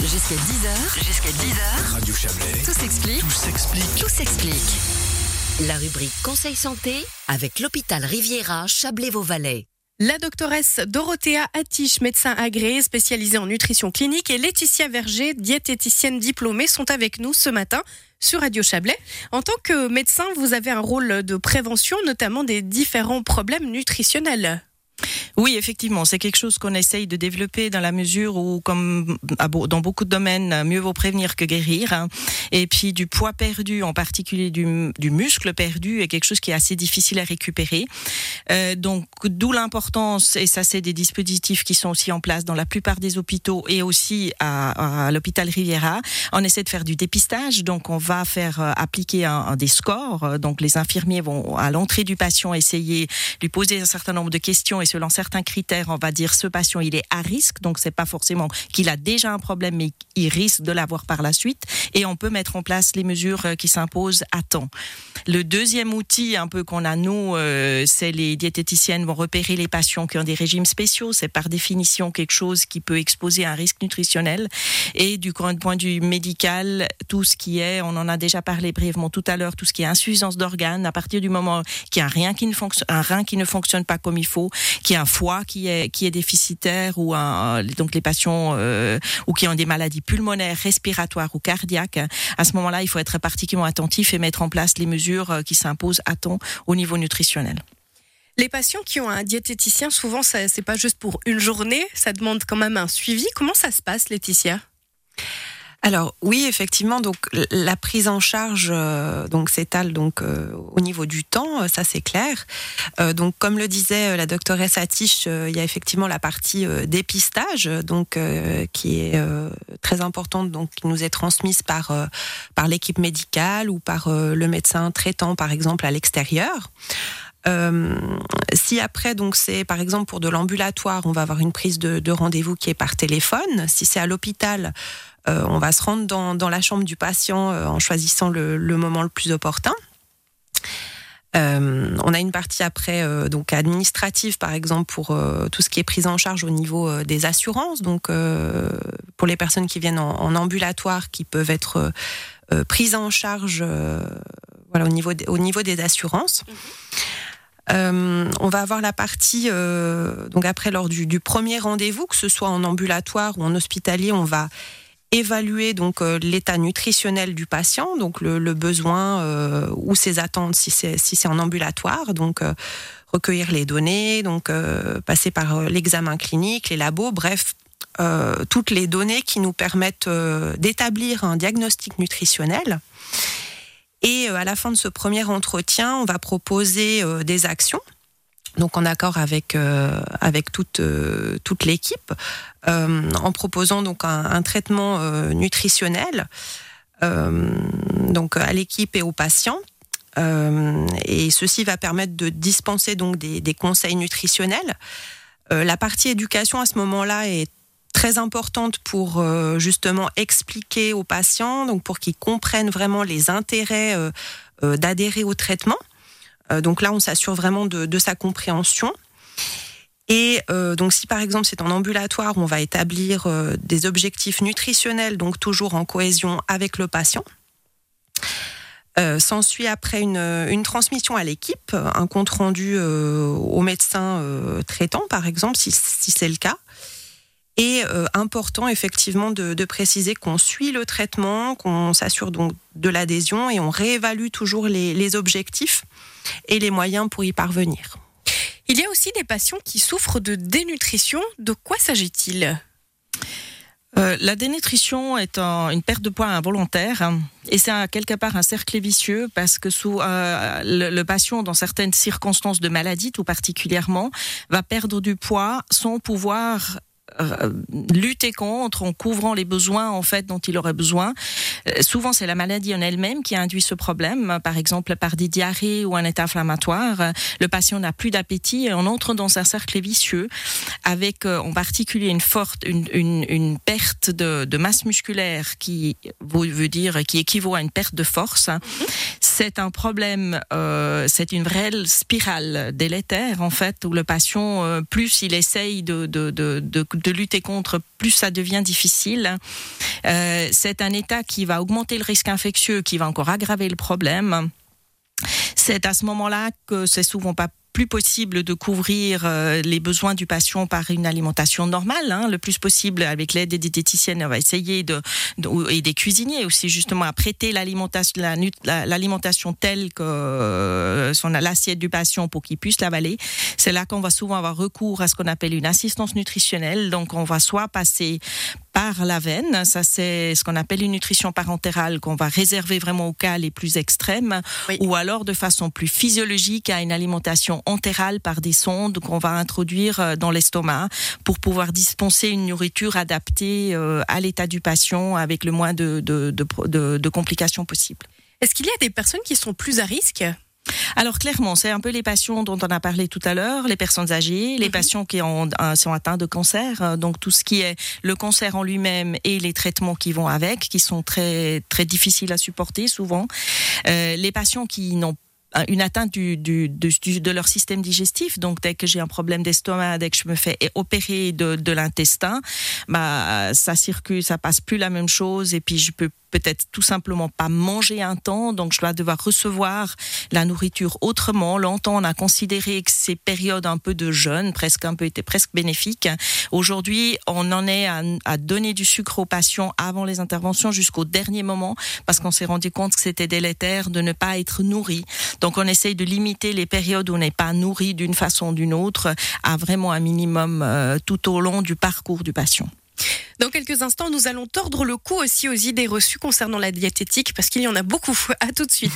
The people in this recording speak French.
Jusqu'à 10h. Radio Chablais. Tout s'explique. Tout s'explique. Tout s'explique. La rubrique Conseil Santé avec l'hôpital Riviera Chablais-Vauvalais. La doctoresse Dorothea Atiche, médecin agréé spécialisée en nutrition clinique, et Laetitia Verger, diététicienne diplômée, sont avec nous ce matin sur Radio Chablais. En tant que médecin, vous avez un rôle de prévention, notamment des différents problèmes nutritionnels. Oui, effectivement, c'est quelque chose qu'on essaye de développer dans la mesure où, comme dans beaucoup de domaines, mieux vaut prévenir que guérir. Et puis du poids perdu, en particulier du muscle perdu, est quelque chose qui est assez difficile à récupérer. Donc d'où l'importance, et ça c'est des dispositifs qui sont aussi en place dans la plupart des hôpitaux et aussi à l'hôpital Riviera. On essaie de faire du dépistage, donc on va faire appliquer des scores. Donc les infirmiers vont à l'entrée du patient essayer de lui poser un certain nombre de questions et selon certains critères, on va dire ce patient il est à risque, donc c'est pas forcément qu'il a déjà un problème, mais il risque de l'avoir par la suite, et on peut mettre en place les mesures qui s'imposent à temps. Le deuxième outil un peu qu'on a nous, c'est les diététiciennes vont repérer les patients qui ont des régimes spéciaux. C'est par définition quelque chose qui peut exposer à un risque nutritionnel. Et du point de vue médical, tout ce qui est, on en a déjà parlé brièvement tout à l'heure, tout ce qui est insuffisance d'organes, à partir du moment qu'il y a un rein qui ne fonctionne pas comme il faut, qu'il y a un foie qui est déficitaire, ou donc les patients ou qui ont des maladies pulmonaires, respiratoires ou cardiaques, à ce moment-là, il faut être particulièrement attentif et mettre en place les mesures qui s'imposent à temps au niveau nutritionnel. Les patients qui ont un diététicien, souvent, c'est pas juste pour une journée, ça demande quand même un suivi. Comment ça se passe, Laetitia ? Alors oui, effectivement, donc la prise en charge donc s'étale au niveau du temps, ça c'est clair. Donc comme le disait la doctoresse Atiche, il y a effectivement la partie dépistage, donc qui est très importante, donc qui nous est transmise par l'équipe médicale ou par le médecin traitant, par exemple à l'extérieur. Si après, donc c'est par exemple pour de l'ambulatoire, on va avoir une prise de rendez-vous qui est par téléphone. Si c'est à l'hôpital, on va se rendre dans la chambre du patient en choisissant le moment le plus opportun. On a une partie après donc administrative, par exemple pour tout ce qui est prise en charge au niveau des assurances. Donc pour les personnes qui viennent en ambulatoire, qui peuvent être prises en charge voilà, au niveau des assurances. On va avoir la partie donc après lors du premier rendez-vous, que ce soit en ambulatoire ou en hospitalier, on va évaluer donc l'état nutritionnel du patient, donc le besoin ou ses attentes si c'est en ambulatoire, donc recueillir les données, donc passer par l'examen clinique, les labos, bref, toutes les données qui nous permettent d'établir un diagnostic nutritionnel. Et à la fin de ce premier entretien, on va proposer des actions, donc en accord avec toute l'équipe, en proposant donc un traitement nutritionnel donc à l'équipe et aux patients. Et ceci va permettre de dispenser donc des conseils nutritionnels. La partie éducation à ce moment-là est très importante pour justement expliquer aux patients, donc pour qu'ils comprennent vraiment les intérêts d'adhérer au traitement. Donc là, on s'assure vraiment de sa compréhension. Et donc si par exemple c'est en ambulatoire, on va établir des objectifs nutritionnels, donc toujours en cohésion avec le patient. S'ensuit après une transmission à l'équipe, un compte rendu au médecin traitant par exemple, si c'est le cas. Et important effectivement de préciser qu'on suit le traitement, qu'on s'assure donc de l'adhésion et on réévalue toujours les objectifs et les moyens pour y parvenir. Il y a aussi des patients qui souffrent de dénutrition. De quoi s'agit-il ? La dénutrition est une perte de poids involontaire et c'est quelque part un cercle vicieux parce que le patient, dans certaines circonstances de maladie tout particulièrement, va perdre du poids sans pouvoir lutter contre en couvrant les besoins en fait dont il aurait besoin. Souvent c'est la maladie en elle-même qui induit ce problème, par exemple par des diarrhées ou un état inflammatoire. Le patient n'a plus d'appétit et on entre dans un cercle vicieux avec en particulier une perte de masse musculaire qui veut dire qui équivaut à une perte de force. c'est un problème, c'est une réelle spirale délétère en fait, où le patient, plus il essaye de lutter contre, plus ça devient difficile. C'est un état qui va augmenter le risque infectieux, qui va encore aggraver le problème. C'est à ce moment-là que c'est souvent pas plus possible de couvrir les besoins du patient par une alimentation normale, le plus possible avec l'aide des diététiciennes. On va essayer et des cuisiniers aussi justement à prêter l'alimentation telle que l'assiette du patient pour qu'il puisse l'avaler. C'est là qu'on va souvent avoir recours à ce qu'on appelle une assistance nutritionnelle. Donc on va soit passer par la veine, ça c'est ce qu'on appelle une nutrition parentérale qu'on va réserver vraiment aux cas les plus extrêmes, oui. Ou alors de façon plus physiologique à une alimentation entérale par des sondes qu'on va introduire dans l'estomac pour pouvoir dispenser une nourriture adaptée à l'état du patient avec le moins de complications possibles. Est-ce qu'il y a des personnes qui sont plus à risque ? Alors clairement, c'est un peu les patients dont on a parlé tout à l'heure, les personnes âgées, les patients qui sont atteints de cancer, donc tout ce qui est le cancer en lui-même et les traitements qui vont avec, qui sont très très difficiles à supporter souvent. Les patients qui n'ont une atteinte de leur système digestif, donc dès que j'ai un problème d'estomac, dès que je me fais opérer de l'intestin, ça circule, ça passe plus la même chose, et puis je peux peut-être tout simplement pas manger un temps, donc je dois devoir recevoir la nourriture autrement. Longtemps, on a considéré que ces périodes un peu de jeûne, étaient presque bénéfiques. Aujourd'hui, on en est à donner du sucre aux patients avant les interventions jusqu'au dernier moment, parce qu'on s'est rendu compte que c'était délétère de ne pas être nourri. Donc on essaye de limiter les périodes où on n'est pas nourri d'une façon ou d'une autre à vraiment un minimum tout au long du parcours du patient. Dans quelques instants, nous allons tordre le cou aussi aux idées reçues concernant la diététique, parce qu'il y en a beaucoup. À tout de suite.